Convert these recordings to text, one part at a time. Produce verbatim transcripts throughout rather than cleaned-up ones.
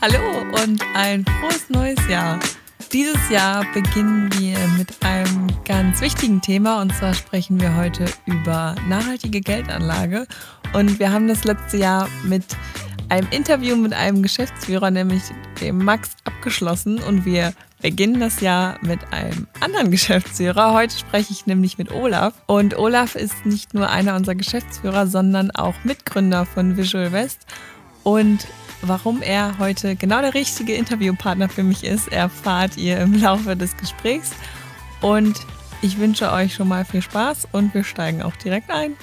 Hallo und ein frohes neues Jahr. Dieses Jahr beginnen wir mit einem ganz wichtigen Thema und zwar sprechen wir heute über nachhaltige Geldanlage und wir haben das letzte Jahr mit einem Interview mit einem Geschäftsführer, nämlich dem Max, abgeschlossen und wir beginnen das Jahr mit einem anderen Geschäftsführer. Heute spreche ich nämlich mit Olaf und Olaf ist nicht nur einer unserer Geschäftsführer, sondern auch Mitgründer von Visual West und warum er heute genau der richtige Interviewpartner für mich ist, erfahrt ihr im Laufe des Gesprächs. Und ich wünsche euch schon mal viel Spaß und wir steigen auch direkt ein.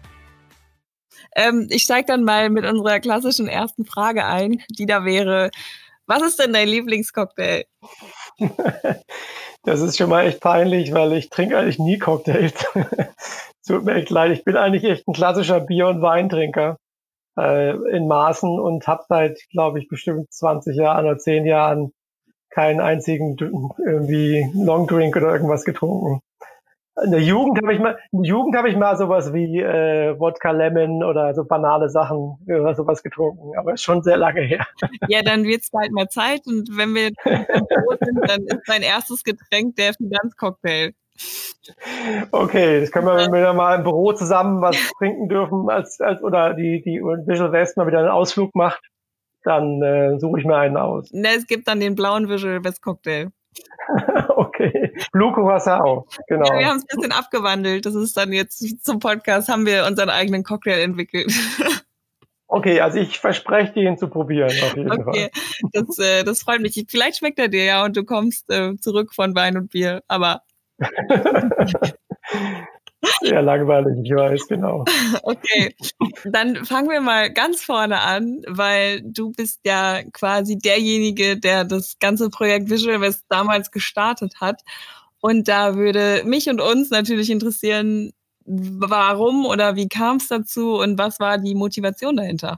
Ähm, ich steige dann mal mit unserer klassischen ersten Frage ein, die da wäre, was ist denn dein Lieblingscocktail? Das ist schon mal echt peinlich, weil ich trinke eigentlich nie Cocktails. Tut mir echt leid, ich bin eigentlich echt ein klassischer Bier- und Weintrinker. In Maßen und habe seit, glaube ich, bestimmt zwanzig Jahren oder zehn Jahren keinen einzigen irgendwie Longdrink oder irgendwas getrunken. In der Jugend habe ich mal, in der Jugend habe ich mal sowas wie äh, Wodka Lemon oder so banale Sachen oder sowas getrunken, aber ist schon sehr lange her. Ja, dann wird's bald mal Zeit und wenn wir im Büro sind, dann ist mein erstes Getränk der Finanzcocktail. Okay, das können wir, wenn wir mal im Büro zusammen was trinken dürfen, als, als oder die die Visual West mal wieder einen Ausflug macht, dann äh, suche ich mir einen aus. Ne, es gibt dann den blauen Visual West Cocktail. Okay, Blue Curacao, genau. Ja, wir haben es ein bisschen abgewandelt. Das ist dann jetzt zum Podcast, haben wir unseren eigenen Cocktail entwickelt. Okay, also ich verspreche dir, ihn zu probieren, auf jeden okay. Fall. Das, äh, das freut mich. Vielleicht schmeckt er dir ja und du kommst äh, zurück von Wein und Bier, aber sehr langweilig, ich weiß, genau. Okay, dann fangen wir mal ganz vorne an, weil du bist ja quasi derjenige, der das ganze Projekt Visual West damals gestartet hat. Und da würde mich und uns natürlich interessieren, warum oder wie kam es dazu und was war die Motivation dahinter?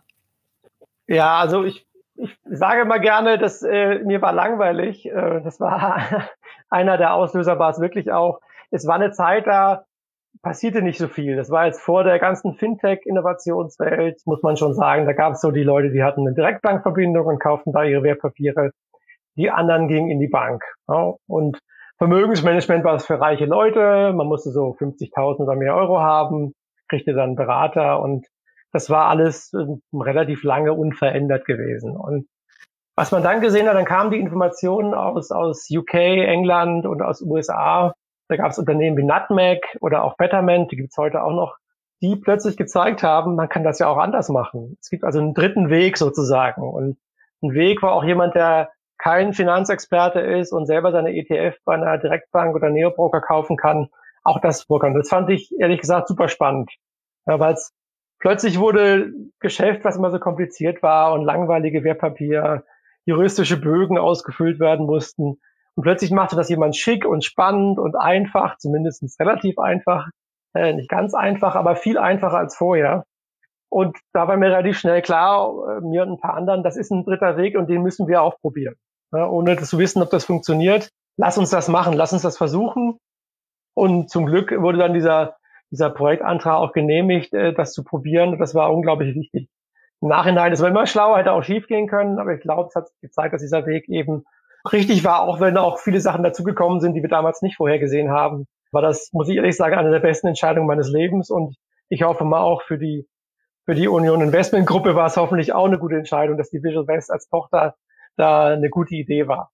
Ja, also ich, ich sage mal gerne, dass äh, mir war langweilig. Äh, das war einer der Auslöser, war es wirklich auch. Es war eine Zeit, da passierte nicht so viel. Das war jetzt vor der ganzen Fintech-Innovationswelt, muss man schon sagen. Da gab es so die Leute, die hatten eine Direktbankverbindung und kauften da ihre Wertpapiere. Die anderen gingen in die Bank. Ja. Und Vermögensmanagement war es für reiche Leute. Man musste so fünfzigtausend oder mehr Euro haben, kriegte dann einen Berater und das war alles äh, relativ lange unverändert gewesen. Und was man dann gesehen hat, dann kamen die Informationen aus, aus U K, England und aus U S A. Da gab es Unternehmen wie Nutmeg oder auch Betterment, die gibt es heute auch noch, die plötzlich gezeigt haben, man kann das ja auch anders machen. Es gibt also einen dritten Weg sozusagen. Und ein Weg war auch jemand, der kein Finanzexperte ist und selber seine E T F bei einer Direktbank oder Neobroker kaufen kann, auch das vorkam. Das fand ich ehrlich gesagt super spannend, ja, weil es plötzlich wurde Geschäft, was immer so kompliziert war und langweilige Wertpapier, juristische Bögen ausgefüllt werden mussten. Und plötzlich machte das jemand schick und spannend und einfach, zumindest relativ einfach, äh, nicht ganz einfach, aber viel einfacher als vorher. Und da war mir relativ schnell klar, äh, mir und ein paar anderen, das ist ein dritter Weg und den müssen wir auch probieren. Ja, ohne zu wissen, ob das funktioniert. Lass uns das machen, lass uns das versuchen. Und zum Glück wurde dann dieser dieser Projektantrag auch genehmigt, äh, das zu probieren. Das war unglaublich wichtig. Im Nachhinein, es war immer schlauer, hätte auch schief gehen können, aber ich glaube, es hat gezeigt, dass dieser Weg eben richtig war, auch wenn auch viele Sachen dazugekommen sind, die wir damals nicht vorhergesehen haben. War das, muss ich ehrlich sagen, eine der besten Entscheidungen meines Lebens und ich hoffe mal auch für die für die Union Investment Gruppe war es hoffentlich auch eine gute Entscheidung, dass die Visual West als Tochter da eine gute Idee war.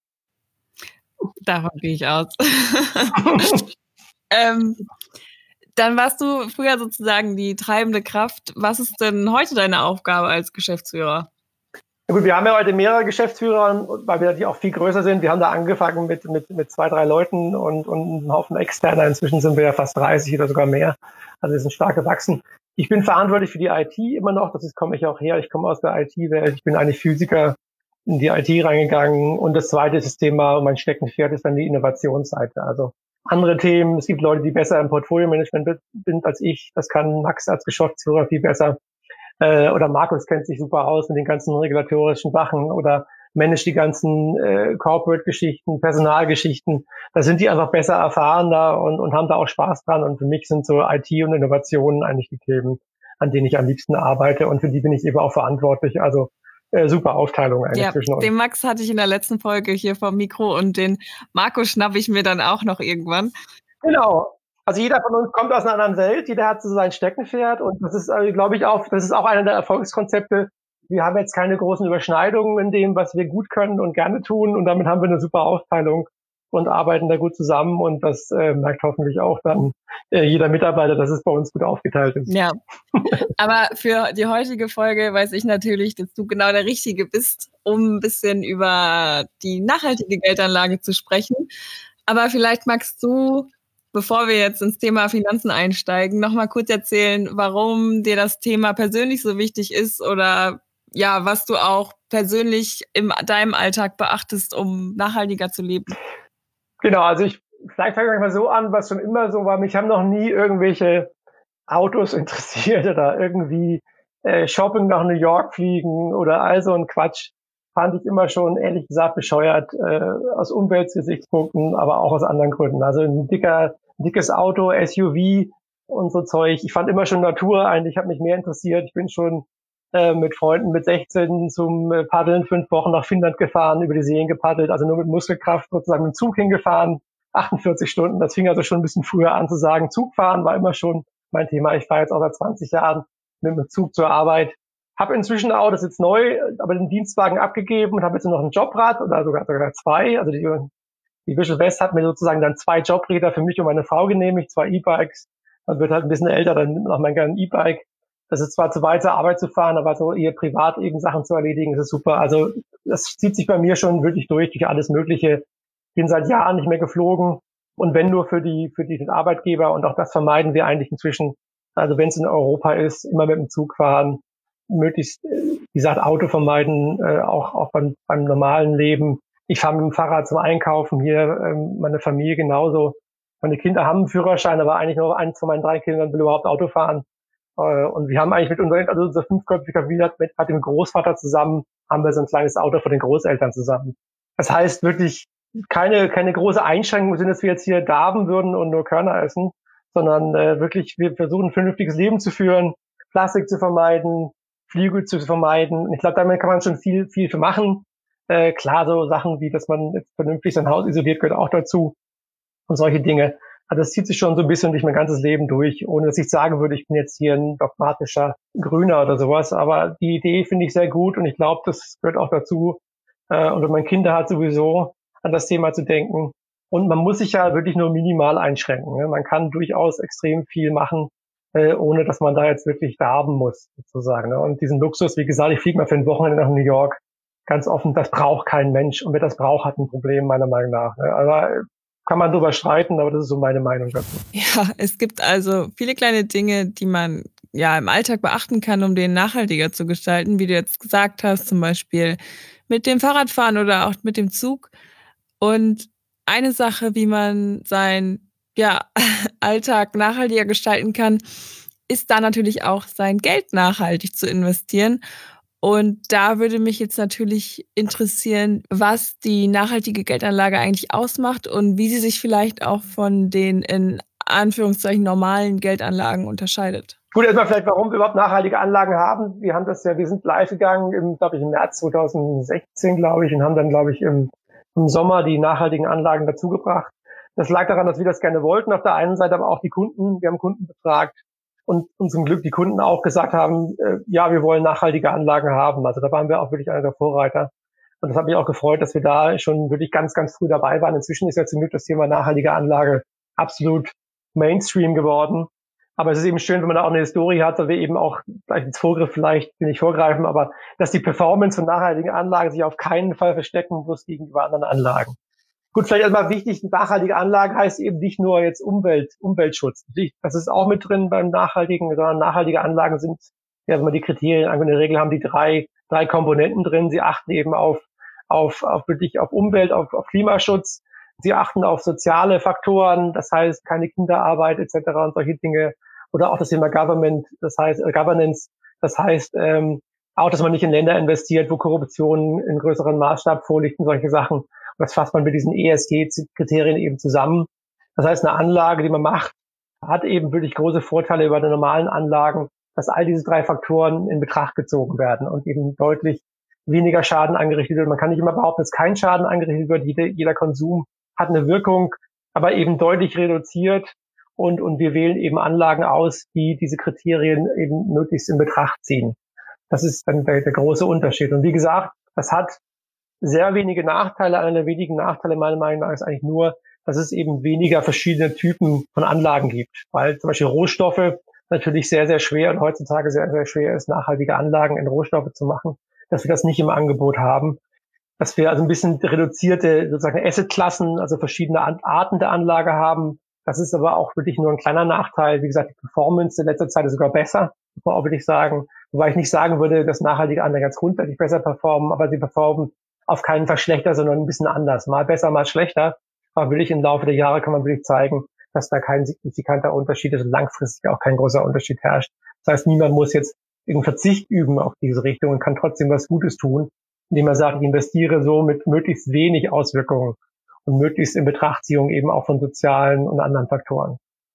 Davon gehe ich aus. ähm, Dann warst du früher sozusagen die treibende Kraft. Was ist denn heute deine Aufgabe als Geschäftsführer? Ja gut, wir haben ja heute mehrere Geschäftsführer, weil wir natürlich auch viel größer sind. Wir haben da angefangen mit, mit, mit zwei, drei Leuten und, und einem Haufen Externer. Inzwischen sind wir ja fast dreißig oder sogar mehr. Also wir sind stark gewachsen. Ich bin verantwortlich für die I T immer noch. Das ist, komme ich auch her. Ich komme aus der I T-Welt. Ich bin eigentlich Physiker in die I T reingegangen. Und das zweite ist das Thema, mein Steckenpferd ist dann die Innovationsseite. Also andere Themen. Es gibt Leute, die besser im Portfolio-Management sind als ich. Das kann Max als Geschäftsführer viel besser. Äh, oder Markus kennt sich super aus mit den ganzen regulatorischen Sachen oder managt die ganzen äh, Corporate-Geschichten, Personalgeschichten. Da sind die einfach besser erfahrener und, und haben da auch Spaß dran. Und für mich sind so I T und Innovationen eigentlich die Themen, an denen ich am liebsten arbeite. Und für die bin ich eben auch verantwortlich. Also äh, super Aufteilung eigentlich Ja, zwischen uns. Den Max hatte ich in der letzten Folge hier vom Mikro und den Marco schnappe ich mir dann auch noch irgendwann. Genau. Also jeder von uns kommt aus einer anderen Welt, jeder hat so sein Steckenpferd und das ist, äh, glaube ich, auch, das ist auch einer der Erfolgskonzepte. Wir haben jetzt keine großen Überschneidungen in dem, was wir gut können und gerne tun und damit haben wir eine super Aufteilung und arbeiten da gut zusammen und das äh, merkt hoffentlich auch dann äh, jeder Mitarbeiter, dass es bei uns gut aufgeteilt ist. Ja, aber für die heutige Folge weiß ich natürlich, dass du genau der Richtige bist, um ein bisschen über die nachhaltige Geldanlage zu sprechen. Aber vielleicht magst du, bevor wir jetzt ins Thema Finanzen einsteigen, noch mal kurz erzählen, warum dir das Thema persönlich so wichtig ist oder ja, was du auch persönlich in deinem Alltag beachtest, um nachhaltiger zu leben. Genau, also ich, vielleicht fange ich mal so an, was schon immer so war. Mich haben noch nie irgendwelche Autos interessiert oder irgendwie äh, Shopping nach New York fliegen oder all so ein Quatsch. Fand ich immer schon, ehrlich gesagt, bescheuert, äh, aus Umweltgesichtspunkten, aber auch aus anderen Gründen. Also ein dicker, dickes Auto, S U V und so Zeug. Ich fand immer schon Natur eigentlich, hat mich mehr interessiert. Ich bin schon äh, mit Freunden mit sechzehn zum äh, Paddeln fünf Wochen nach Finnland gefahren, über die Seen gepaddelt, also nur mit Muskelkraft sozusagen mit dem Zug hingefahren, achtundvierzig Stunden. Das fing also schon ein bisschen früher an zu sagen. Zugfahren war immer schon mein Thema. Ich fahre jetzt auch seit zwanzig Jahren mit dem Zug zur Arbeit. Habe inzwischen auch, das ist jetzt neu, aber den Dienstwagen abgegeben und habe jetzt noch ein Jobrad oder sogar sogar zwei. Also die, die Visual West hat mir sozusagen dann zwei Jobräder für mich und meine Frau genehmigt, zwei E-Bikes. Man wird halt ein bisschen älter, dann nimmt man auch mein kleines E-Bike. Das ist zwar zu weit zur Arbeit zu fahren, aber so eher privat eben Sachen zu erledigen, das ist super. Also das zieht sich bei mir schon wirklich durch, durch alles Mögliche. Bin seit Jahren nicht mehr geflogen und wenn nur für die für die Arbeitgeber und auch das vermeiden wir eigentlich inzwischen. Also wenn es in Europa ist, immer mit dem Zug fahren, möglichst, wie gesagt, Auto vermeiden, äh, auch auch beim, beim normalen Leben. Ich fahre mit dem Fahrrad zum Einkaufen hier, ähm, meine Familie genauso. Meine Kinder haben einen Führerschein, aber eigentlich nur eins von meinen drei Kindern will überhaupt Auto fahren. Äh, und wir haben eigentlich mit unseren, also unser fünfköpfiger Familie mit, mit dem Großvater zusammen, haben wir so ein kleines Auto von den Großeltern zusammen. Das heißt wirklich keine keine große Einschränkung sind, dass wir jetzt hier darben würden und nur Körner essen, sondern äh, wirklich, wir versuchen ein vernünftiges Leben zu führen, Plastik zu vermeiden, Flüge zu vermeiden. Und ich glaube, damit kann man schon viel, viel für machen. Äh, klar, so Sachen wie, dass man jetzt vernünftig sein Haus isoliert, gehört auch dazu. Und solche Dinge. Also das zieht sich schon so ein bisschen durch mein ganzes Leben durch, ohne dass ich sagen würde, ich bin jetzt hier ein dogmatischer Grüner oder sowas. Aber die Idee finde ich sehr gut und ich glaube, das gehört auch dazu. Äh, und wenn man Kinder hat, sowieso an das Thema zu denken. Und man muss sich ja wirklich nur minimal einschränken. Ne? Man kann durchaus extrem viel machen, äh, ohne dass man da jetzt wirklich darben muss, sozusagen. Ne? Und diesen Luxus, wie gesagt, ich fliege mal für ein Wochenende nach New York, ganz offen, das braucht kein Mensch. Und wer das braucht, hat ein Problem, meiner Meinung nach. Ne? Aber kann man drüber streiten, aber das ist so meine Meinung dazu. Ja, es gibt also viele kleine Dinge, die man ja im Alltag beachten kann, um den nachhaltiger zu gestalten, wie du jetzt gesagt hast, zum Beispiel mit dem Fahrradfahren oder auch mit dem Zug. Und eine Sache, wie man seinen ja, Alltag nachhaltiger gestalten kann, ist da natürlich auch sein Geld nachhaltig zu investieren. Und da würde mich jetzt natürlich interessieren, was die nachhaltige Geldanlage eigentlich ausmacht und wie sie sich vielleicht auch von den in Anführungszeichen normalen Geldanlagen unterscheidet. Gut, erstmal vielleicht, warum wir überhaupt nachhaltige Anlagen haben. Wir haben das ja, wir sind live gegangen im, glaube ich, im März zweitausendsechzehn, glaube ich, und haben dann, glaube ich, im, im Sommer die nachhaltigen Anlagen dazugebracht. Das lag daran, dass wir das gerne wollten. Auf der einen Seite aber auch die Kunden. Wir haben Kunden befragt und, und zum Glück die Kunden auch gesagt haben, äh, ja, wir wollen nachhaltige Anlagen haben. Also da waren wir auch wirklich einer der Vorreiter. Und das hat mich auch gefreut, dass wir da schon wirklich ganz, ganz früh dabei waren. Inzwischen ist ja zum Glück das Thema nachhaltige Anlage absolut Mainstream geworden. Aber es ist eben schön, wenn man da auch eine Historie hat, weil wir eben auch, vielleicht ins Vorgriff vielleicht, will ich vorgreifen, aber dass die Performance von nachhaltigen Anlagen sich auf keinen Fall verstecken muss gegenüber anderen Anlagen. Gut, vielleicht erstmal wichtig, nachhaltige Anlage heißt eben nicht nur jetzt Umwelt, Umweltschutz. Das ist auch mit drin beim Nachhaltigen, sondern nachhaltige Anlagen sind, ja, wenn man die Kriterien anguckt, in der Regel haben die drei, drei Komponenten drin. Sie achten eben auf, auf, auf wirklich auf Umwelt, auf, auf Klimaschutz. Sie achten auf soziale Faktoren, das heißt keine Kinderarbeit et cetera und solche Dinge. Oder auch das Thema Government, das heißt äh, Governance, das heißt ähm, auch, dass man nicht in Länder investiert, wo Korruption in größeren Maßstab vorliegt und solche Sachen. Und das fasst man mit diesen E S G-Kriterien eben zusammen. Das heißt, eine Anlage, die man macht, hat eben wirklich große Vorteile über die normalen Anlagen, dass all diese drei Faktoren in Betracht gezogen werden und eben deutlich weniger Schaden angerichtet wird. Man kann nicht immer behaupten, dass kein Schaden angerichtet wird. Jeder, jeder Konsum hat eine Wirkung, aber eben deutlich reduziert. Und, und wir wählen eben Anlagen aus, die diese Kriterien eben möglichst in Betracht ziehen. Das ist dann der, der große Unterschied. Und wie gesagt, das hat sehr wenige Nachteile. Einer der wenigen Nachteile meiner Meinung nach ist eigentlich nur, dass es eben weniger verschiedene Typen von Anlagen gibt. Weil zum Beispiel Rohstoffe natürlich sehr, sehr schwer und heutzutage sehr, sehr schwer ist, nachhaltige Anlagen in Rohstoffe zu machen, dass wir das nicht im Angebot haben. Dass wir also ein bisschen reduzierte sozusagen Assetklassen, also verschiedene Arten der Anlage haben. Das ist aber auch wirklich nur ein kleiner Nachteil. Wie gesagt, die Performance in letzter Zeit ist sogar besser, muss man auch wirklich sagen. Wobei ich nicht sagen würde, dass nachhaltige Anlagen ganz grundsätzlich besser performen, aber sie performen auf keinen Fall schlechter, sondern ein bisschen anders. Mal besser, mal schlechter. Aber wirklich im Laufe der Jahre kann man wirklich zeigen, dass da kein signifikanter Unterschied ist und langfristig auch kein großer Unterschied herrscht. Das heißt, niemand muss jetzt irgendeinen Verzicht üben auf diese Richtung und kann trotzdem was Gutes tun, indem er sagt, ich investiere so mit möglichst wenig Auswirkungen und möglichst in Betrachtziehung eben auch von sozialen und anderen Faktoren.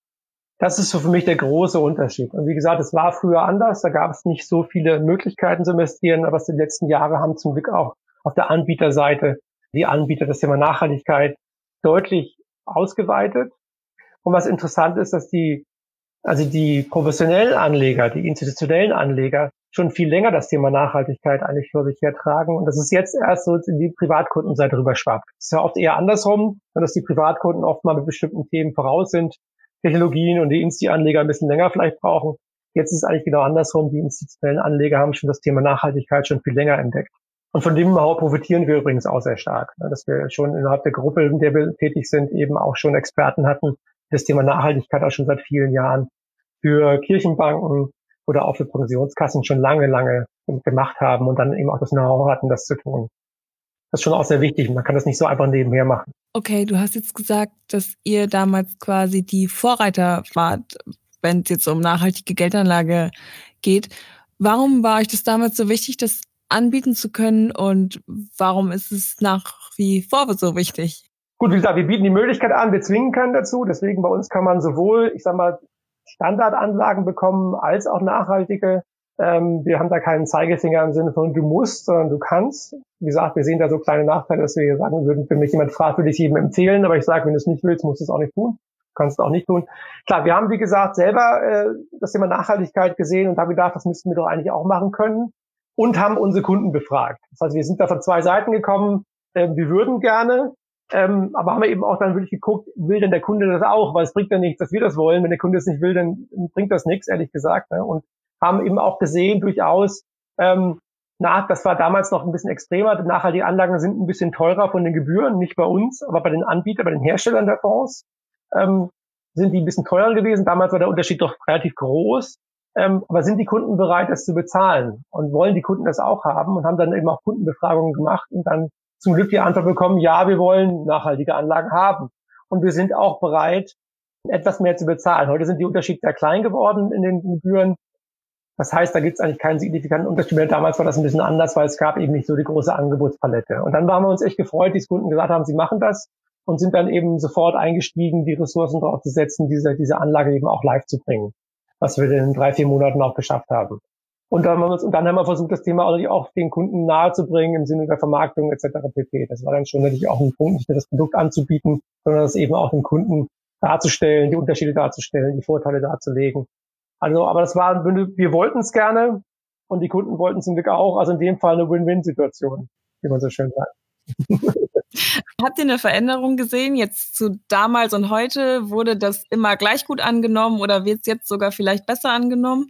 Das ist so für mich der große Unterschied. Und wie gesagt, es war früher anders, da gab es nicht so viele Möglichkeiten zu investieren, aber die letzten Jahre haben zum Glück auch auf der Anbieterseite die Anbieter das Thema Nachhaltigkeit deutlich ausgeweitet. Und was interessant ist, dass die, also die professionellen Anleger, die institutionellen Anleger schon viel länger das Thema Nachhaltigkeit eigentlich vor sich hertragen und dass es jetzt erst so in die Privatkundenseite rüberschwappt. Es ist ja oft eher andersrum, dass die Privatkunden oft mal mit bestimmten Themen voraus sind, Technologien und die Insti-Anleger ein bisschen länger vielleicht brauchen. Jetzt ist es eigentlich genau andersrum. Die institutionellen Anleger haben schon das Thema Nachhaltigkeit schon viel länger entdeckt. Und von dem Know-how profitieren wir übrigens auch sehr stark, dass wir schon innerhalb der Gruppe, in der wir tätig sind, eben auch schon Experten hatten, die das Thema Nachhaltigkeit auch schon seit vielen Jahren für Kirchenbanken oder auch für Pensionskassen schon lange, lange gemacht haben und dann eben auch das Know-how hatten, das zu tun. Das ist schon auch sehr wichtig. Man kann das nicht so einfach nebenher machen. Okay, du hast jetzt gesagt, dass ihr damals quasi die Vorreiter wart, wenn es jetzt um nachhaltige Geldanlage geht. Warum war euch das damals so wichtig, das anbieten zu können und warum ist es nach wie vor so wichtig? Gut, wie gesagt, wir bieten die Möglichkeit an, wir zwingen keinen dazu. Deswegen bei uns kann man sowohl, ich sag mal, Standardanlagen bekommen als auch nachhaltige. Ähm, wir haben da keinen Zeigefinger im Sinne von du musst, sondern du kannst. Wie gesagt, wir sehen da so kleine Nachteile, dass wir sagen würden, wenn mich jemand fragt, würde ich jedem empfehlen. Aber ich sage, wenn du es nicht willst, musst du es auch nicht tun. Kannst du auch nicht tun. Klar, wir haben, wie gesagt, selber äh, das Thema Nachhaltigkeit gesehen und haben gedacht, das müssten wir doch eigentlich auch machen können. Und haben unsere Kunden befragt. Das heißt, wir sind da von zwei Seiten gekommen. Äh, wir würden gerne, ähm, aber haben wir eben auch dann wirklich geguckt, will denn der Kunde das auch? Weil es bringt ja nichts, dass wir das wollen. Wenn der Kunde es nicht will, dann bringt das nichts, ehrlich gesagt. Ne? Und haben eben auch gesehen, durchaus, ähm, na, das war damals noch ein bisschen extremer. Nachhaltige Anlagen sind ein bisschen teurer von den Gebühren, nicht bei uns, aber bei den Anbietern, bei den Herstellern der Fonds ähm, sind die ein bisschen teurer gewesen. Damals war der Unterschied doch relativ groß. Ähm, aber sind die Kunden bereit, das zu bezahlen? Und wollen die Kunden das auch haben? Und haben dann eben auch Kundenbefragungen gemacht und dann zum Glück die Antwort bekommen, ja, wir wollen nachhaltige Anlagen haben. Und wir sind auch bereit, etwas mehr zu bezahlen. Heute sind die Unterschiede sehr klein geworden in den Gebühren. Das heißt, da gibt es eigentlich keinen signifikanten Unterschied mehr. Damals war das ein bisschen anders, weil es gab eben nicht so die große Angebotspalette. Und dann waren wir uns echt gefreut, die Kunden gesagt haben, sie machen das und sind dann eben sofort eingestiegen, die Ressourcen drauf zu setzen, diese, diese Anlage eben auch live zu bringen, was wir in drei, vier Monaten auch geschafft haben. Und dann haben wir, uns, und dann haben wir versucht, das Thema auch den Kunden nahezubringen im Sinne der Vermarktung et cetera pp. Das war dann schon natürlich auch ein Punkt, nicht nur das Produkt anzubieten, sondern das eben auch den Kunden darzustellen, die Unterschiede darzustellen, die Vorteile darzulegen. Also, aber das war, wir wollten es gerne und die Kunden wollten zum Glück auch. Also in dem Fall eine Win-Win-Situation, wie man so schön sagt. Habt ihr eine Veränderung gesehen, jetzt zu damals und heute? Wurde das immer gleich gut angenommen oder wird es jetzt sogar vielleicht besser angenommen?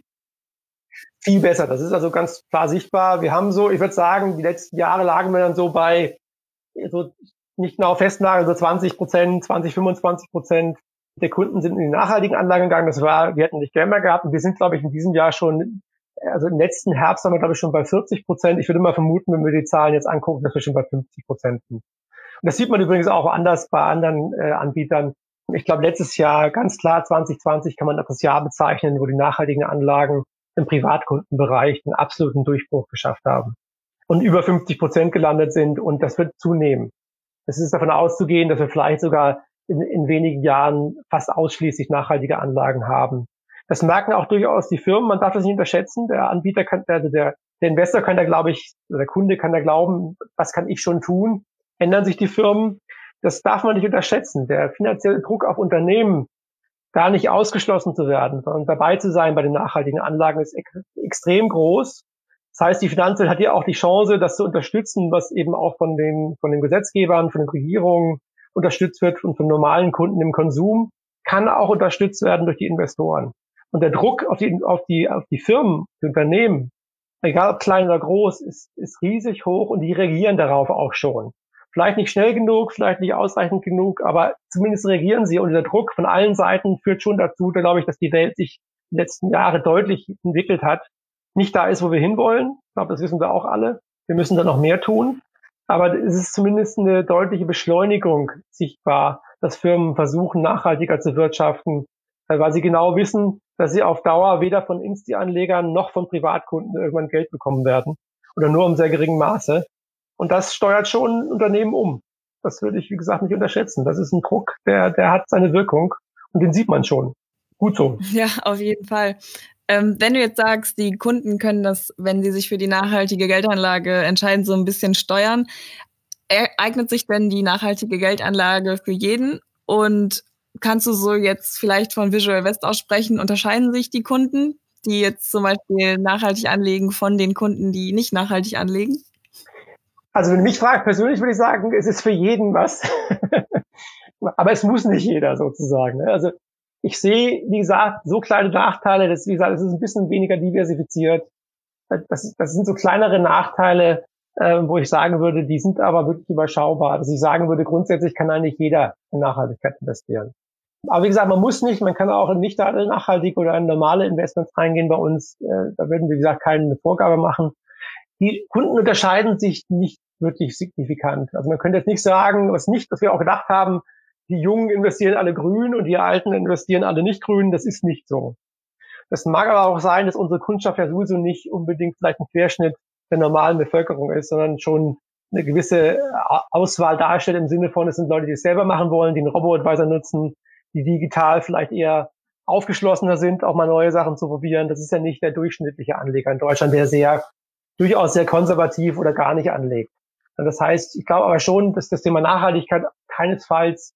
Viel besser, das ist also ganz klar sichtbar. Wir haben so, ich würde sagen, die letzten Jahre lagen wir dann so bei, so nicht genau festnageln, so zwanzig Prozent, zwanzig, fünfundzwanzig Prozent der Kunden sind in die nachhaltigen Anlagen gegangen. Das war, wir hatten nicht gerne mehr gehabt und wir sind, glaube ich, in diesem Jahr schon, also im letzten Herbst waren wir, glaube ich, schon bei vierzig Prozent. Ich würde mal vermuten, wenn wir die Zahlen jetzt angucken, dass wir schon bei fünfzig Prozent sind. Und das sieht man übrigens auch anders bei anderen äh, Anbietern. Ich glaube, letztes Jahr, ganz klar, zwanzig zwanzig kann man das Jahr bezeichnen, wo die nachhaltigen Anlagen im Privatkundenbereich einen absoluten Durchbruch geschafft haben und über fünfzig Prozent gelandet sind und das wird zunehmen. Es ist davon auszugehen, dass wir vielleicht sogar in, in wenigen Jahren fast ausschließlich nachhaltige Anlagen haben. Das merken auch durchaus die Firmen. Man darf das nicht unterschätzen. Der Anbieter kann, der, der der Investor kann da, glaube ich, oder der Kunde kann da glauben, was kann ich schon tun? Ändern sich die Firmen? Das darf man nicht unterschätzen. Der finanzielle Druck auf Unternehmen, da nicht ausgeschlossen zu werden, sondern dabei zu sein bei den nachhaltigen Anlagen, ist ex- extrem groß. Das heißt, die Finanzwelt hat ja auch die Chance, das zu unterstützen, was eben auch von den, von den Gesetzgebern, von den Regierungen unterstützt wird und von normalen Kunden im Konsum, kann auch unterstützt werden durch die Investoren. Und der Druck auf die, auf die, auf die Firmen, die Unternehmen, egal ob klein oder groß, ist, ist riesig hoch und die reagieren darauf auch schon. Vielleicht nicht schnell genug, vielleicht nicht ausreichend genug, aber zumindest reagieren sie. Und der Druck von allen Seiten führt schon dazu, da glaube ich, dass die Welt sich die letzten Jahre deutlich entwickelt hat. Nicht da ist, wo wir hinwollen. Ich glaube, das wissen wir auch alle. Wir müssen da noch mehr tun. Aber es ist zumindest eine deutliche Beschleunigung sichtbar, dass Firmen versuchen, nachhaltiger zu wirtschaften, weil sie genau wissen, dass sie auf Dauer weder von Insti-Anlegern noch von Privatkunden irgendwann Geld bekommen werden oder nur im sehr geringen Maße. Und das steuert schon Unternehmen um. Das würde ich, wie gesagt, nicht unterschätzen. Das ist ein Druck, der, der hat seine Wirkung und den sieht man schon. Gut so. Ja, auf jeden Fall. Ähm, wenn du jetzt sagst, die Kunden können das, wenn sie sich für die nachhaltige Geldanlage entscheiden, so ein bisschen steuern, eignet sich denn die nachhaltige Geldanlage für jeden? Und kannst du so jetzt vielleicht von Visual West aus sprechen, unterscheiden sich die Kunden, die jetzt zum Beispiel nachhaltig anlegen, von den Kunden, die nicht nachhaltig anlegen? Also wenn du mich fragst, persönlich würde ich sagen, es ist für jeden was. Aber es muss nicht jeder sozusagen. Also ich sehe, wie gesagt, so kleine Nachteile, das, wie gesagt, es ist ein bisschen weniger diversifiziert. Das, das sind so kleinere Nachteile, äh, wo ich sagen würde, die sind aber wirklich überschaubar. Dass ich sagen würde, grundsätzlich kann eigentlich jeder in Nachhaltigkeit investieren. Aber wie gesagt, man muss nicht, man kann auch nicht nachhaltig oder in normale Investments reingehen bei uns. Äh, da würden wir, wie gesagt, keine Vorgabe machen. Die Kunden unterscheiden sich nicht wirklich signifikant. Also man könnte jetzt nicht sagen, was nicht, was wir auch gedacht haben, die Jungen investieren alle grün und die Alten investieren alle nicht grün. Das ist nicht so. Das mag aber auch sein, dass unsere Kundschaft ja sowieso nicht unbedingt vielleicht ein Querschnitt der normalen Bevölkerung ist, sondern schon eine gewisse Auswahl darstellt im Sinne von, es sind Leute, die es selber machen wollen, die einen Robo-Advisor nutzen, die digital vielleicht eher aufgeschlossener sind, auch mal neue Sachen zu probieren. Das ist ja nicht der durchschnittliche Anleger in Deutschland, der sehr, durchaus sehr konservativ oder gar nicht anlegt. Das heißt, ich glaube aber schon, dass das Thema Nachhaltigkeit keinesfalls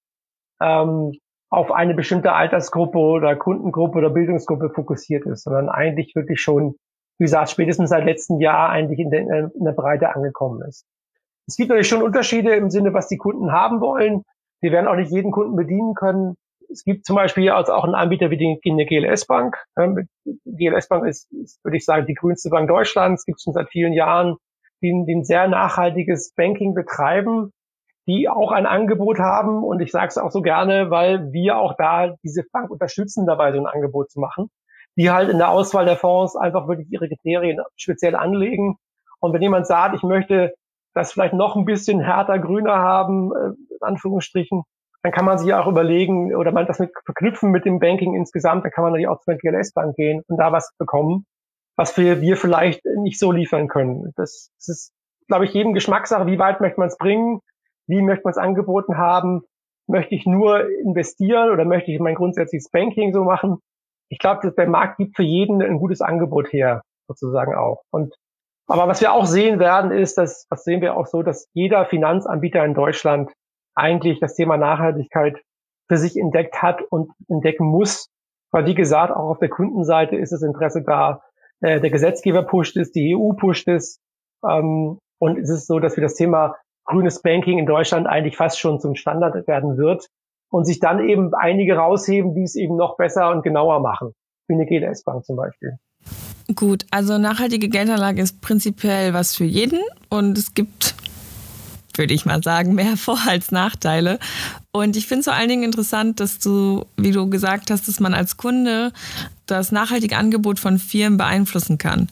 ähm, auf eine bestimmte Altersgruppe oder Kundengruppe oder Bildungsgruppe fokussiert ist, sondern eigentlich wirklich schon, wie gesagt, spätestens seit letztem Jahr eigentlich in der, in der Breite angekommen ist. Es gibt natürlich schon Unterschiede im Sinne, was die Kunden haben wollen. Wir werden auch nicht jeden Kunden bedienen können. Es gibt zum Beispiel also auch einen Anbieter wie die, die G L S Bank. Die G L S Bank ist, ist, würde ich sagen, die grünste Bank Deutschlands. Es gibt schon seit vielen Jahren, die, die ein sehr nachhaltiges Banking betreiben, die auch ein Angebot haben. Und ich sage es auch so gerne, weil wir auch da diese Bank unterstützen, dabei so ein Angebot zu machen, die halt in der Auswahl der Fonds einfach wirklich ihre Kriterien speziell anlegen. Und wenn jemand sagt, ich möchte das vielleicht noch ein bisschen härter, grüner haben, in Anführungsstrichen, dann kann man sich auch überlegen oder man das mit verknüpfen mit dem Banking insgesamt, dann kann man natürlich auch zur G L S Bank gehen und da was bekommen, was wir, wir vielleicht nicht so liefern können. Das, das ist, glaube ich, jedem Geschmackssache, wie weit möchte man es bringen, wie möchte man es angeboten haben, möchte ich nur investieren oder möchte ich mein grundsätzliches Banking so machen. Ich glaube, der Markt gibt für jeden ein gutes Angebot her, sozusagen auch. Und aber was wir auch sehen werden, ist, dass, was sehen wir auch so, dass jeder Finanzanbieter in Deutschland eigentlich das Thema Nachhaltigkeit für sich entdeckt hat und entdecken muss. Weil, wie gesagt, auch auf der Kundenseite ist das Interesse da. Äh, der Gesetzgeber pusht es, die E U pusht es. Ähm, und es ist so, dass wir das Thema grünes Banking in Deutschland eigentlich fast schon zum Standard werden wird. Und sich dann eben einige rausheben, die es eben noch besser und genauer machen. Wie eine G L S Bank zum Beispiel. Gut, also nachhaltige Geldanlage ist prinzipiell was für jeden und es gibt, würde ich mal sagen, mehr Vor- als Nachteile. Und ich finde es vor allen Dingen interessant, dass du, wie du gesagt hast, dass man als Kunde das nachhaltige Angebot von Firmen beeinflussen kann.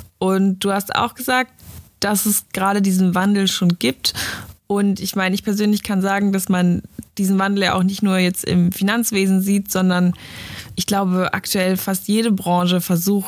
Und du hast auch gesagt, dass es gerade diesen Wandel schon gibt. Und ich meine, ich persönlich kann sagen, dass man diesen Wandel ja auch nicht nur jetzt im Finanzwesen sieht, sondern ich glaube, aktuell fast jede Branche versucht,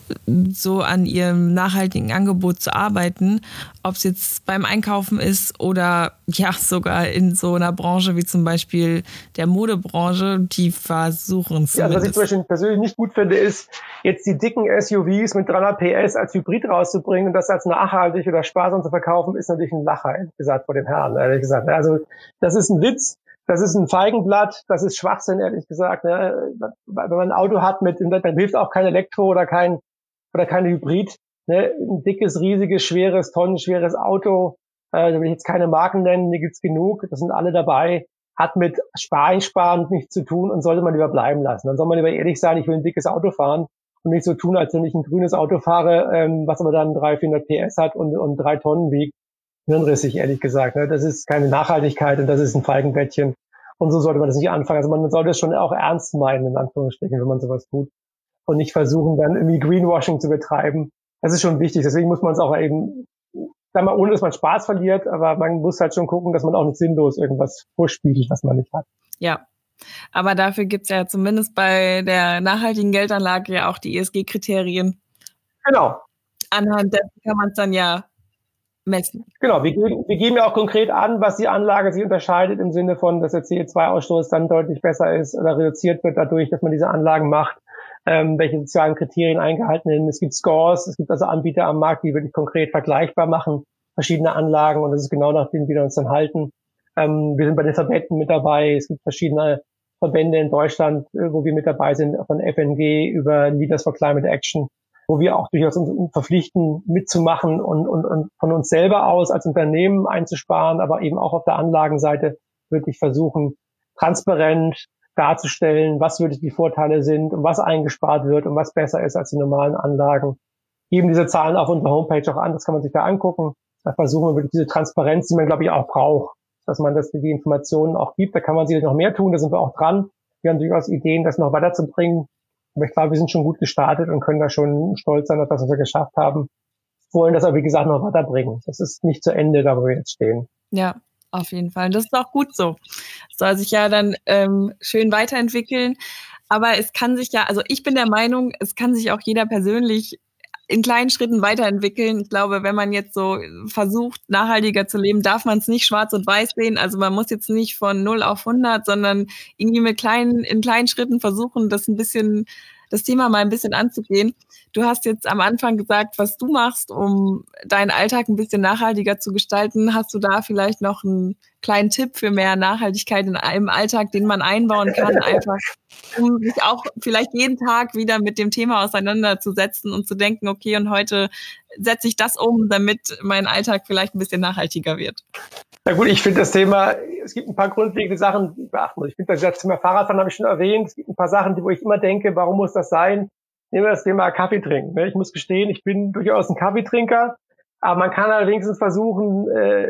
so an ihrem nachhaltigen Angebot zu arbeiten, ob es jetzt beim Einkaufen ist oder ja sogar in so einer Branche wie zum Beispiel der Modebranche, die versuchen es. Ja, also was ich zum Beispiel persönlich nicht gut finde, ist, jetzt die dicken S U Vs mit dreihundert P S als Hybrid rauszubringen und das als nachhaltig oder sparsam zu verkaufen, ist natürlich ein Lacher, ehrlich gesagt, vor den Herren, ehrlich gesagt. Also das ist ein Witz. Das ist ein Feigenblatt, das ist Schwachsinn, ehrlich gesagt. Ne? Wenn man ein Auto hat mit, dann hilft auch kein Elektro oder kein oder kein Hybrid. Ne? Ein dickes, riesiges, schweres, tonnenschweres Auto, äh, da will ich jetzt keine Marken nennen, die gibt's genug, das sind alle dabei, hat mit Sparen nichts zu tun und sollte man lieber bleiben lassen. Dann soll man lieber ehrlich sein, ich will ein dickes Auto fahren und nicht so tun, als wenn ich ein grünes Auto fahre, ähm, was aber dann dreihundert, vierhundert P S hat und, und drei Tonnen wiegt. Hirnrissig, ehrlich gesagt. Ne? Das ist keine Nachhaltigkeit und das ist ein Feigenblättchen. Und so sollte man das nicht anfangen. Also man sollte es schon auch ernst meinen, in Anführungsstrichen, wenn man sowas tut. Und nicht versuchen, dann irgendwie Greenwashing zu betreiben. Das ist schon wichtig. Deswegen muss man es auch eben, sagen wir mal, ohne dass man Spaß verliert, aber man muss halt schon gucken, dass man auch nicht sinnlos irgendwas vorspiegelt, was man nicht hat. Ja. Aber dafür gibt's ja zumindest bei der nachhaltigen Geldanlage ja auch die E S G-Kriterien. Genau. Anhand dessen kann man es dann ja messen. Genau, wir geben, wir geben ja auch konkret an, was die Anlage sich unterscheidet im Sinne von, dass der C O zwei Ausstoß dann deutlich besser ist oder reduziert wird dadurch, dass man diese Anlagen macht, ähm, welche sozialen Kriterien eingehalten werden. Es gibt Scores, es gibt also Anbieter am Markt, die wirklich konkret vergleichbar machen, verschiedene Anlagen und das ist genau nach denen wir uns dann halten. Ähm, wir sind bei den Verbänden mit dabei, es gibt verschiedene Verbände in Deutschland, wo wir mit dabei sind, von F N G über Leaders for Climate Action, wo wir auch durchaus uns verpflichten, mitzumachen und, und, und von uns selber aus als Unternehmen einzusparen, aber eben auch auf der Anlagenseite wirklich versuchen, transparent darzustellen, was wirklich die Vorteile sind und was eingespart wird und was besser ist als die normalen Anlagen. Geben diese Zahlen auf unserer Homepage auch an, das kann man sich da angucken. Da versuchen wir wirklich diese Transparenz, die man, glaube ich, auch braucht, dass man das, die Informationen auch gibt. Da kann man sicherlich noch mehr tun, da sind wir auch dran. Wir haben durchaus Ideen, das noch weiterzubringen. Aber ich glaube, wir sind schon gut gestartet und können da schon stolz sein auf das, was wir geschafft haben. Wir wollen das aber, wie gesagt, noch weiterbringen. Das ist nicht zu Ende, da wo wir jetzt stehen. Ja, auf jeden Fall. Das ist auch gut so. Es soll sich ja dann ähm, schön weiterentwickeln. Aber es kann sich ja, also ich bin der Meinung, es kann sich auch jeder persönlich in kleinen Schritten weiterentwickeln. Ich glaube, wenn man jetzt so versucht, nachhaltiger zu leben, darf man es nicht schwarz und weiß sehen. Also man muss jetzt nicht von null auf hundert, sondern irgendwie mit kleinen, in kleinen Schritten versuchen, das ein bisschen, das Thema mal ein bisschen anzugehen. Du hast jetzt am Anfang gesagt, was du machst, um deinen Alltag ein bisschen nachhaltiger zu gestalten. Hast du da vielleicht noch einen kleinen Tipp für mehr Nachhaltigkeit in einem Alltag, den man einbauen kann, einfach um sich auch vielleicht jeden Tag wieder mit dem Thema auseinanderzusetzen und zu denken, okay, und heute setze ich das um, damit mein Alltag vielleicht ein bisschen nachhaltiger wird? Na gut, ich finde das Thema, es gibt ein paar grundlegende Sachen, die ich beachten muss. Ich finde das Thema Fahrradfahren habe ich schon erwähnt. Es gibt ein paar Sachen, wo ich immer denke, warum muss das sein? Nehmen wir das Thema Kaffee trinken. Ich muss gestehen, ich bin durchaus ein Kaffeetrinker, aber man kann allerdings versuchen,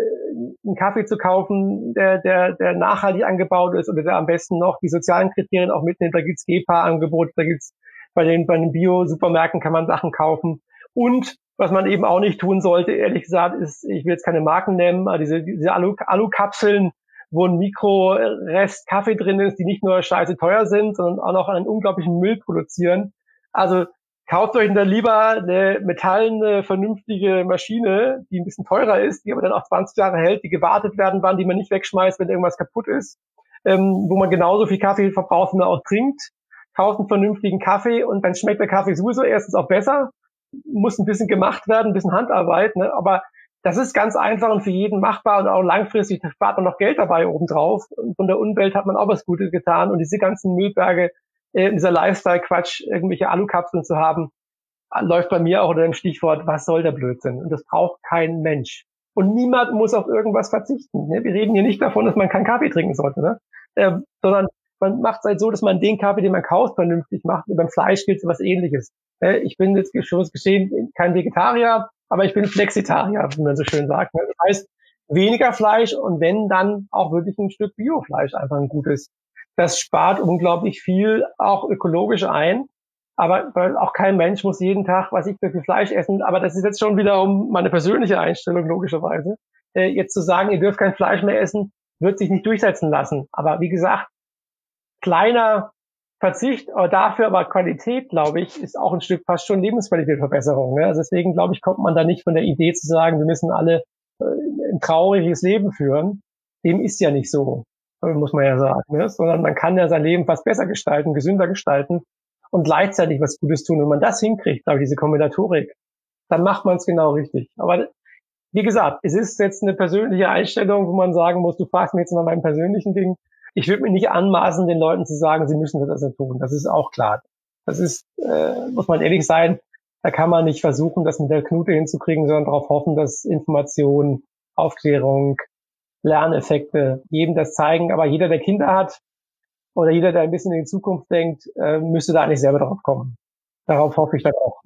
einen Kaffee zu kaufen, der, der, der nachhaltig angebaut ist oder der am besten noch die sozialen Kriterien auch mitnimmt. Da gibt's G E P A-Angebote, da gibt's bei den, bei den Bio-Supermärkten kann man Sachen kaufen. Und was man eben auch nicht tun sollte, ehrlich gesagt, ist, ich will jetzt keine Marken nennen, aber diese, diese Alu, Alu-Kapseln, wo ein Mikrorest Kaffee drin ist, die nicht nur scheiße teuer sind, sondern auch noch einen unglaublichen Müll produzieren. Also kauft euch dann lieber eine metallene, vernünftige Maschine, die ein bisschen teurer ist, die aber dann auch zwanzig Jahre hält, die gewartet werden kann, die man nicht wegschmeißt, wenn irgendwas kaputt ist, ähm, wo man genauso viel Kaffee verbraucht, wie man auch trinkt. Kauft einen vernünftigen Kaffee und dann schmeckt der Kaffee sowieso erstens auch besser, muss ein bisschen gemacht werden, ein bisschen Handarbeit, ne? Aber das ist ganz einfach und für jeden machbar und auch langfristig spart man noch Geld dabei obendrauf. Und von der Umwelt hat man auch was Gutes getan und diese ganzen Müllberge, äh, dieser Lifestyle-Quatsch, irgendwelche Alukapseln zu haben, läuft bei mir auch unter dem Stichwort, was soll der Blödsinn? Und das braucht kein Mensch. Und niemand muss auf irgendwas verzichten. Ne? Wir reden hier nicht davon, dass man keinen Kaffee trinken sollte, ne? äh, sondern man macht es halt so, dass man den Kaffee, den man kauft, vernünftig macht. Beim Fleisch gilt was Ähnliches. Äh, ich bin jetzt schon geschehen kein Vegetarier, aber ich bin Flexitarier, wie man so schön sagt. Ne? Das heißt, weniger Fleisch und wenn, dann auch wirklich ein Stück Biofleisch, einfach ein gutes. Das spart unglaublich viel, auch ökologisch ein. Aber weil auch kein Mensch muss jeden Tag, was ich für viel Fleisch essen. Aber das ist jetzt schon wiederum meine persönliche Einstellung, logischerweise. Äh, jetzt zu sagen, ihr dürft kein Fleisch mehr essen, wird sich nicht durchsetzen lassen. Aber wie gesagt, kleiner, Verzicht, aber dafür aber Qualität, glaube ich, ist auch ein Stück fast schon Lebensqualitätsverbesserung. Ne? Also deswegen, glaube ich, kommt man da nicht von der Idee zu sagen, wir müssen alle äh, ein trauriges Leben führen. Dem ist ja nicht so, muss man ja sagen. Ne? Sondern man kann ja sein Leben fast besser gestalten, gesünder gestalten und gleichzeitig was Gutes tun. Wenn man das hinkriegt, glaube ich, diese Kombinatorik, dann macht man es genau richtig. Aber wie gesagt, es ist jetzt eine persönliche Einstellung, wo man sagen muss, du fragst mich jetzt nach meinem persönlichen Ding. Ich würde mir nicht anmaßen, den Leuten zu sagen, sie müssen das also tun. Das ist auch klar. Das ist, äh, muss man ehrlich sein, da kann man nicht versuchen, das mit der Knute hinzukriegen, sondern darauf hoffen, dass Information, Aufklärung, Lerneffekte jedem das zeigen. Aber jeder, der Kinder hat oder jeder, der ein bisschen in die Zukunft denkt, äh, müsste da eigentlich selber drauf kommen. Darauf hoffe ich dann auch.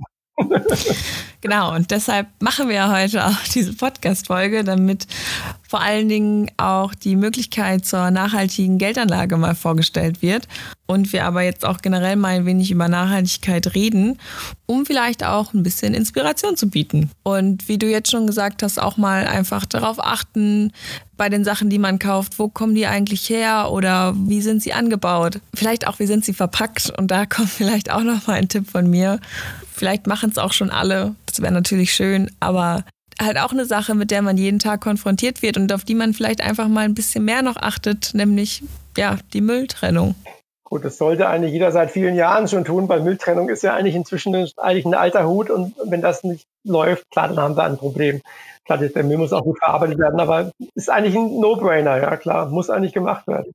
Genau, und deshalb machen wir heute auch diese Podcast-Folge, damit vor allen Dingen auch die Möglichkeit zur nachhaltigen Geldanlage mal vorgestellt wird und wir aber jetzt auch generell mal ein wenig über Nachhaltigkeit reden, um vielleicht auch ein bisschen Inspiration zu bieten. Und wie du jetzt schon gesagt hast, auch mal einfach darauf achten, bei den Sachen, die man kauft, wo kommen die eigentlich her oder wie sind sie angebaut? Vielleicht auch, wie sind sie verpackt? Und da kommt vielleicht auch noch mal ein Tipp von mir. Vielleicht machen es auch schon alle, das wäre natürlich schön, aber halt auch eine Sache, mit der man jeden Tag konfrontiert wird und auf die man vielleicht einfach mal ein bisschen mehr noch achtet, nämlich ja die Mülltrennung. Gut, das sollte eigentlich jeder seit vielen Jahren schon tun, weil Mülltrennung ist ja eigentlich inzwischen eigentlich ein alter Hut und wenn das nicht läuft, klar, dann haben wir ein Problem. Klar, der Müll muss auch gut verarbeitet werden, aber ist eigentlich ein No-Brainer, ja klar, muss eigentlich gemacht werden.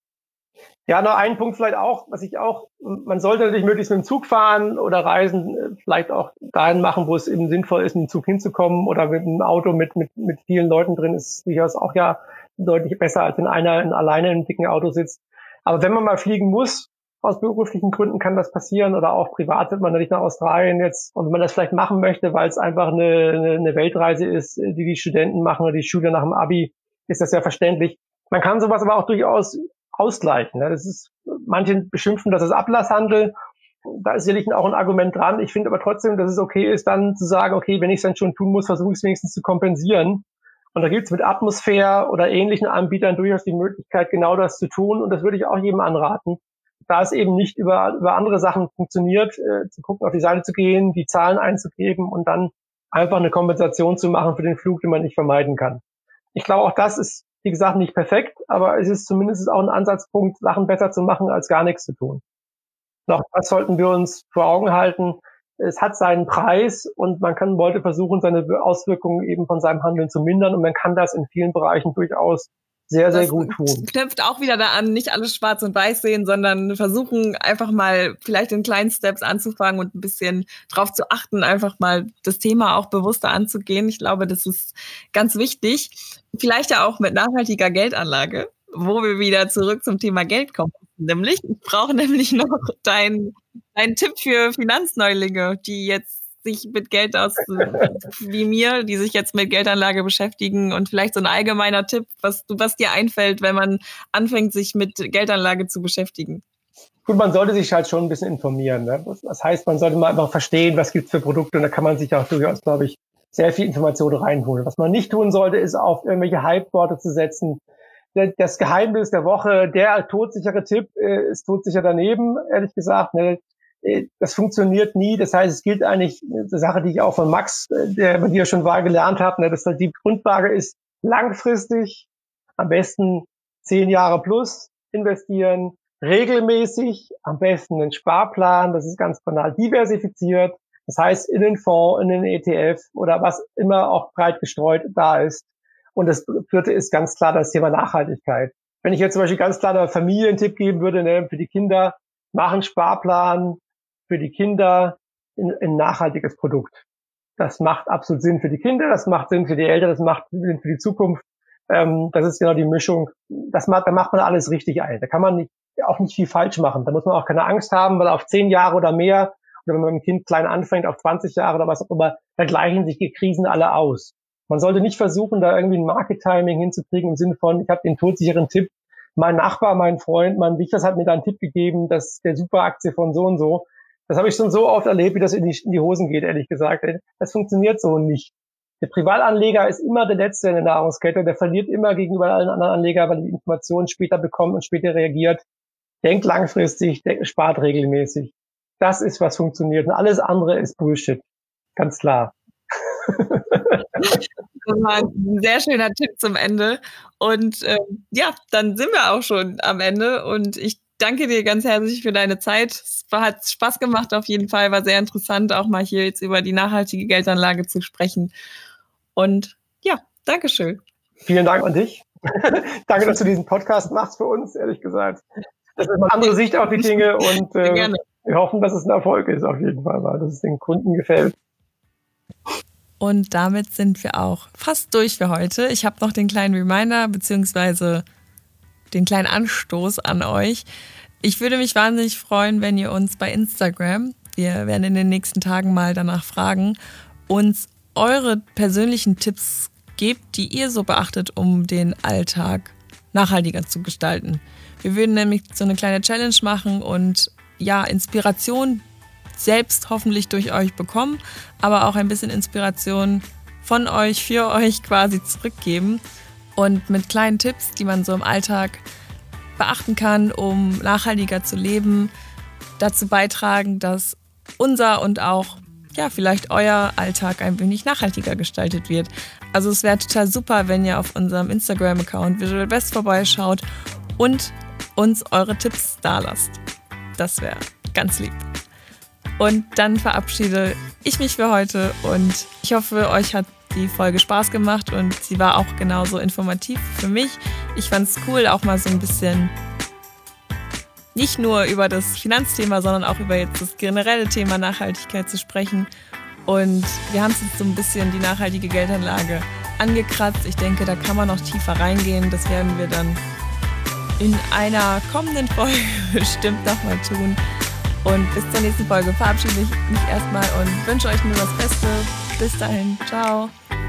Ja, noch ein Punkt vielleicht auch, was ich auch, man sollte natürlich möglichst mit dem Zug fahren oder Reisen vielleicht auch dahin machen, wo es eben sinnvoll ist, mit dem Zug hinzukommen oder mit einem Auto mit, mit, mit vielen Leuten drin ist durchaus auch ja deutlich besser, als wenn einer in, alleine in einem dicken Auto sitzt. Aber wenn man mal fliegen muss, aus beruflichen Gründen kann das passieren oder auch privat wird man natürlich nach Australien jetzt und wenn man das vielleicht machen möchte, weil es einfach eine, eine Weltreise ist, die die Studenten machen oder die Schüler nach dem Abi, ist das ja verständlich. Man kann sowas aber auch durchaus ausgleichen. Das ist, manche beschimpfen das als Ablasshandel. Da ist sicherlich auch ein Argument dran. Ich finde aber trotzdem, dass es okay ist, dann zu sagen, okay, wenn ich es dann schon tun muss, versuche ich es wenigstens zu kompensieren. Und da gibt es mit Atmosphäre oder ähnlichen Anbietern durchaus die Möglichkeit, genau das zu tun. Und das würde ich auch jedem anraten. Da es eben nicht über, über andere Sachen funktioniert, äh, zu gucken, auf die Seite zu gehen, die Zahlen einzugeben und dann einfach eine Kompensation zu machen für den Flug, den man nicht vermeiden kann. Ich glaube, auch das ist, wie gesagt, nicht perfekt, aber es ist zumindest auch ein Ansatzpunkt, Sachen besser zu machen, als gar nichts zu tun. Noch das sollten wir uns vor Augen halten. Es hat seinen Preis und man kann wollte versuchen, seine Auswirkungen eben von seinem Handeln zu mindern und man kann das in vielen Bereichen durchaus sehr, sehr das gut tun. Knüpft auch wieder da an, nicht alles schwarz und weiß sehen, sondern versuchen einfach mal vielleicht in kleinen Steps anzufangen und ein bisschen drauf zu achten, einfach mal das Thema auch bewusster anzugehen. Ich glaube, das ist ganz wichtig. Vielleicht ja auch mit nachhaltiger Geldanlage, wo wir wieder zurück zum Thema Geld kommen. Nämlich, ich brauche nämlich noch deinen dein Tipp für Finanzneulinge, die jetzt sich mit Geld aus, wie mir, die sich jetzt mit Geldanlage beschäftigen und vielleicht so ein allgemeiner Tipp, was du, was dir einfällt, wenn man anfängt, sich mit Geldanlage zu beschäftigen. Gut, man sollte sich halt schon ein bisschen informieren. Ne? Das heißt, man sollte mal einfach verstehen, was gibt's für Produkte und da kann man sich auch durchaus, glaube ich, sehr viel Information reinholen. Was man nicht tun sollte, ist auf irgendwelche Hype-Worte zu setzen. Das Geheimnis der Woche, der todsichere Tipp ist todsicher daneben, ehrlich gesagt. Ne? Das funktioniert nie. Das heißt, es gilt eigentlich eine Sache, die ich auch von Max, der bei dir schon war, gelernt habe, dass die Grundlage ist, langfristig, am besten zehn Jahre plus investieren, regelmäßig, am besten einen Sparplan, das ist ganz banal, diversifiziert. Das heißt, in den Fonds, in den E T F oder was immer auch breit gestreut da ist. Und das vierte ist ganz klar das Thema Nachhaltigkeit. Wenn ich jetzt zum Beispiel ganz klar einen Familientipp geben würde, ne, für die Kinder, machen Sparplan, für die Kinder ein, ein nachhaltiges Produkt. Das macht absolut Sinn für die Kinder, das macht Sinn für die Eltern, das macht Sinn für die Zukunft. Ähm, das ist genau die Mischung. Das macht, da macht man alles richtig ein. Da kann man nicht, auch nicht viel falsch machen. Da muss man auch keine Angst haben, weil auf zehn Jahre oder mehr, oder wenn man mit dem Kind klein anfängt, auf zwanzig Jahre oder was auch immer, da gleichen sich die Krisen alle aus. Man sollte nicht versuchen, da irgendwie ein Market-Timing hinzukriegen im Sinne von, ich habe den todsicheren Tipp, mein Nachbar, mein Freund, mein Wichers hat mir da einen Tipp gegeben, dass der Superaktie von so und so. Das habe ich schon so oft erlebt, wie das in die, in die Hosen geht, ehrlich gesagt. Das funktioniert so nicht. Der Privatanleger ist immer der Letzte in der Nahrungskette. Der verliert immer gegenüber allen anderen Anlegern, weil er die Informationen später bekommt und später reagiert. denkt langfristig, denkt, spart regelmäßig. Das ist, was funktioniert. Und alles andere ist Bullshit. Ganz klar. Das war ein sehr schöner Tipp zum Ende. Und äh, ja, dann sind wir auch schon am Ende. Und ich danke dir ganz herzlich für deine Zeit. Es war, hat Spaß gemacht auf jeden Fall. War sehr interessant, auch mal hier jetzt über die nachhaltige Geldanlage zu sprechen. Und ja, Dankeschön. Vielen Dank an dich. Danke, dass du diesen Podcast machst für uns, ehrlich gesagt. Das ist eine andere Sicht auf die Dinge und äh, wir hoffen, dass es ein Erfolg ist auf jeden Fall, weil das den Kunden gefällt. Und damit sind wir auch fast durch für heute. Ich habe noch den kleinen Reminder bzw. den kleinen Anstoß an euch. Ich würde mich wahnsinnig freuen, wenn ihr uns bei Instagram, wir werden in den nächsten Tagen mal danach fragen, uns eure persönlichen Tipps gebt, die ihr so beachtet, um den Alltag nachhaltiger zu gestalten. Wir würden nämlich so eine kleine Challenge machen und ja, Inspiration selbst hoffentlich durch euch bekommen, aber auch ein bisschen Inspiration von euch, für euch quasi zurückgeben und mit kleinen Tipps, die man so im Alltag beachten kann, um nachhaltiger zu leben, dazu beitragen, dass unser und auch ja, vielleicht euer Alltag ein wenig nachhaltiger gestaltet wird. Also es wäre total super, wenn ihr auf unserem Instagram-Account Visual Best vorbeischaut und uns eure Tipps dalasst. Das wäre ganz lieb. Und dann verabschiede ich mich für heute und ich hoffe, euch hat die Folge Spaß gemacht und sie war auch genauso informativ für mich. Ich fand es cool, auch mal so ein bisschen nicht nur über das Finanzthema, sondern auch über jetzt das generelle Thema Nachhaltigkeit zu sprechen. Und wir haben jetzt so ein bisschen die nachhaltige Geldanlage angekratzt. Ich denke, da kann man noch tiefer reingehen. Das werden wir dann in einer kommenden Folge bestimmt nochmal tun. Und bis zur nächsten Folge verabschiede ich mich erstmal und wünsche euch nur das Beste. Bis dahin. Ciao.